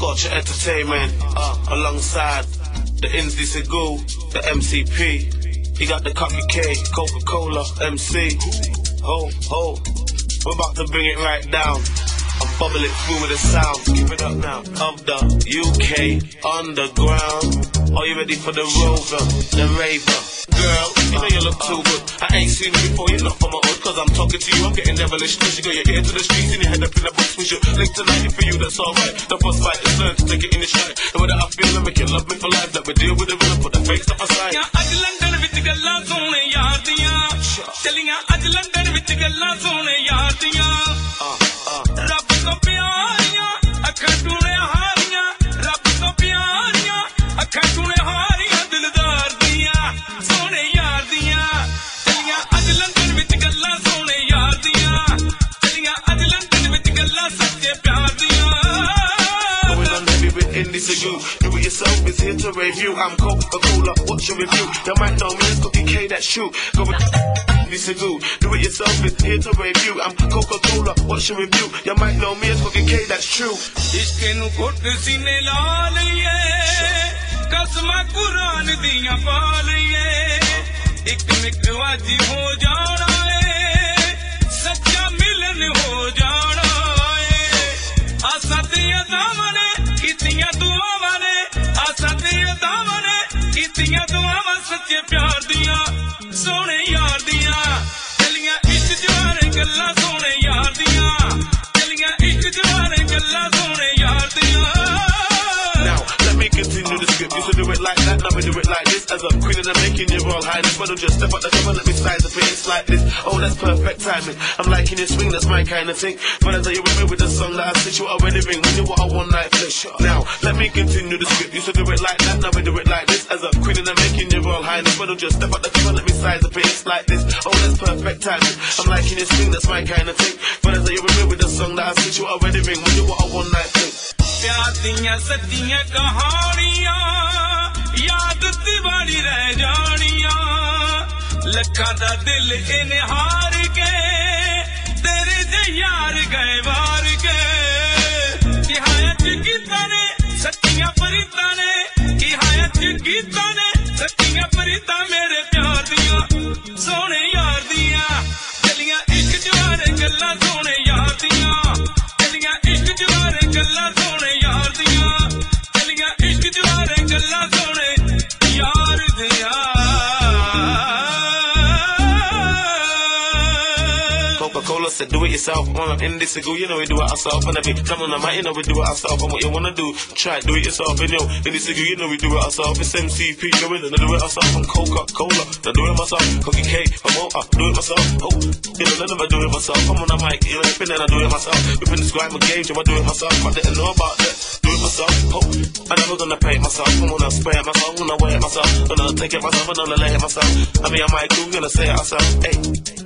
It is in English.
Scotch Entertainment, alongside the Indie Segoo, the MCP. He got the Cocky K, Coca-Cola, MC. Ho, ho, we're about to bring it right down. I'm bubbling through with the sound. Give it up now. Of the UK underground. Are you ready for the rover, the raver? Girl, you know you look too good. I ain't seen you before, you're not from my hood. Cause I'm talking to you, I'm getting devilish. You got your ear to the streets and your head up in the box. We should link tonight, and for you that's alright. The first fight is learn to take it in the stride. And whether I feel and make you love me for life, that we deal with the rhythm, put the fake stuff aside. Yeah, I London with the girls only yardiyan. Telling ya, I London with the girls only yardiyan. Rab ko pyariyan, akhan tune hariyan. Rab ko pyariyan, akhan tune hariyan. Dildar diyan, sone yaar diyan. Telling ya, I London with the girls only yardiyan. Telling ya, I London with the girls sache pyar diyan. Going on heavy with Indie Segoo. Do it yourself, it's here to review. I'm Coca-Cola, what's your review? You might know me, it's Cookie K, that shoe. Go with Indie Segoo. Do it yourself, it's here to review. I'm Coca-Cola, what's your review? You might know me, it's Cookie K, that's true. Ishq nu ghut sine la liye, kasma Quran diyan pa liye. Ik mikwaji ho jana hai, sacha milan ho jana hai. Asatiya damane kitiya duawan ne, asatiya damane kitiya duawan sache pyar diyan, sone yaar diyan. Chaliyan ishq jaware gallan sone yaar diyan. Chaliyan ishq jaware gallan sone yaar diyan. Now, let me continue the script. Used to do it like that, now we do it like this. As a queen and I'm making your royal highness. But don't just step up the top and let me size up it. It's like this. Oh, that's perfect timing. I'm liking your swing, that's my kind of thing. But as I you with me with the song that I sit you already ring. When you want a one night flick. Now, let me continue the script. Used to do it like that, now we do it like this. As a queen and I'm making your royal highness. But don't just step up the top and let me size up it. It's like this. Oh, that's perfect timing. I'm liking your swing, that's my kind of thing. But as I you with me with the song that I sit you already ring. When you want a one night flick. प्यार दियां सच्चियां कहानियां याद दीवानी रह जानियां लखां दा दिल इन्हें हार के तेरे जे यार गए वार के निहायत गीता ने सच्चियां फरीदा ने निहायत गीता ने सच्चियां फरीदा मेरे प्यार दियां सोने यार दियां चलियां इश्क जवारे गल्लां सोने यार दियां चलियां इश्क जवारे गल्लां सोने यार दियां चलियां इश्क जवारे गल्लां सोने यार दियां Coca-Cola said do it yourself. On Indie Segoo, you know we do it ourselves. And every time on the mic, you know we do it ourselves. And what you wanna do, try do it yourself. And yo, Indie Segoo, you know we do it ourselves. It's MCP, you know, I do it ourselves. I'm Coca-Cola, I do it myself. Cookie K, I'm out, I do it myself. Oh, you know, I never do it myself. I'm on the mic, you know, flipping and I do it myself. Whipping this grime game, I do it myself. I didn't know about that. Do it myself. Oh, I'm never gonna pay it myself. I'm gonna spray it myself. I'm gonna wear it myself. I'm gonna take it myself. I'm gonna lay it myself. I mean, I might do, gonna say it myself. Hey.